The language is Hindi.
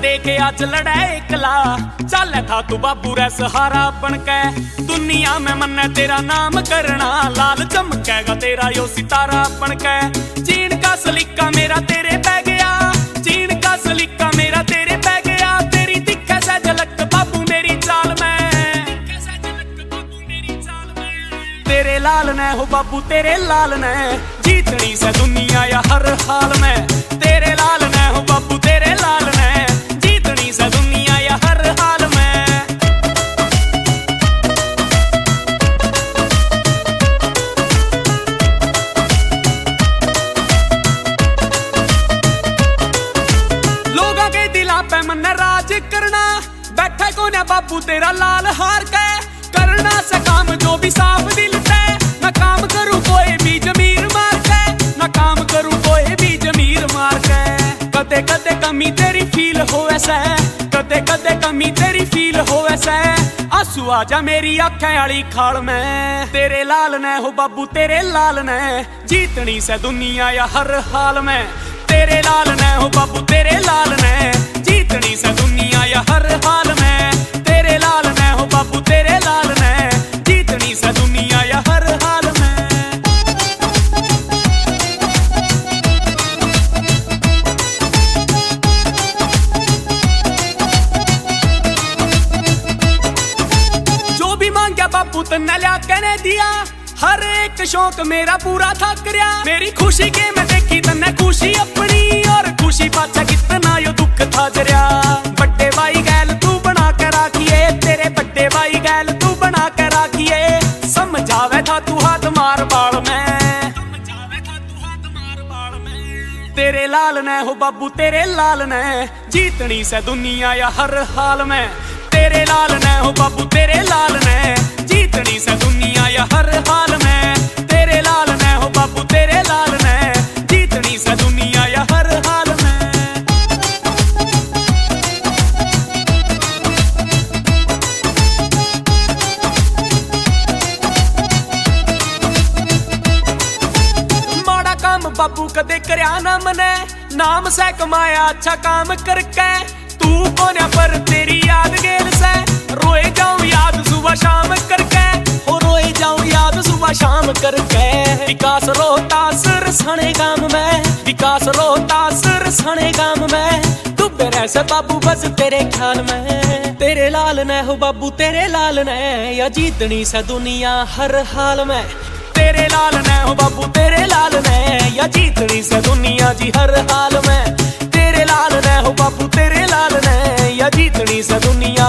देखे आज लड़े एकला, चल था तू बाबू रे सहारा बनके। दुनिया में मन तेरा नाम करना, लाल चमकेगा तेरा यो सितारा बनके। चीन का सलीका मेरा तेरे पै गया, चीन का सलीका मेरा तेरे पै गया। तेरी दिखे से झलक बाबू मेरी चाल में, तेरे लाल ने हो बाबू तेरे लाल ने, जीतनी से दुनिया या हर हाल में। तेरे लाल ने हो बाबू तेरे लाल ने, जीतनी से दुनिया या हर हाल में। लोगों के दिला पे मन राज करना, बैठे को ना बाबू तेरा लाल हार के। करना से काम जो भी साफ दिल से, ना काम करूं कोई भी जमीर मार के, ना काम करूं कोई भी जमीर मार के। कदे कदे कमी तेरी फील हो ऐसे, कदे कदे कमी तेरी फील हो ऐसे। आंसू आजा मेरी आंखें वाली खाल में। तेरे लाल ने हो बाबू तेरे लाल ने, जीतनी से दुनिया या हर हाल में। तेरे लाल ने हो बाबू तेरे लाल ने, जीतनी से दुनिया या हर हाल में। तेरे लाल ने हो बाबू तेरे लाल ने, जीतनी से दुनिया या हर हाल में। जो भी मांगया बापू तन्ने ल्या के दिया, हर एक शौक मेरा पूरा था करया। मेरी खुशी के मैं देखी तन्ने खुशी अपनी, और खुशी पाछा कितना यो दुख था जरिया। बड़े भाई गैल तू बना के राखिए, तेरे बड़े भाई गैल तू बना के राखिए। समझावे था तू हाथ मार बाल में, तेरे लाल ने हो बाबू तेरे लाल ने, जीतनी से दुनिया या हर हाल में। तेरे लाल ने हो बाबू तेरे लाल ने, जीतनी से दुनिया या हर हाल में। तेरे लाल ने हो बाबू तेरे लाल ने, जीतनी से दुनिया या हर हाल में। माड़ा काम बाबू कदे करया ना मने, नाम से कमाया अच्छा काम करके। तू कोन्या पर तेरी याद गेल से, रोए जाऊं याद सुबह शाम करके। हो रोए जाऊं याद सुबह शाम करके। विकास रोहतास रसाने गांव में, विकास रोहतास रसाने गांव में। डूबे रह से बाबू बस तेरे ख्याल में। तेरे लाल ने हो बाबू तेरे लाल ने, या जीतनी से दुनिया हर हाल में। तेरे लाल ने हो बाबू तेरे लाल ने, या जीतनी से दुनिया जी हर हाल में। तेरे लाल ने हो बाबू तेरे लाल ने, या जीतनी से दुनिया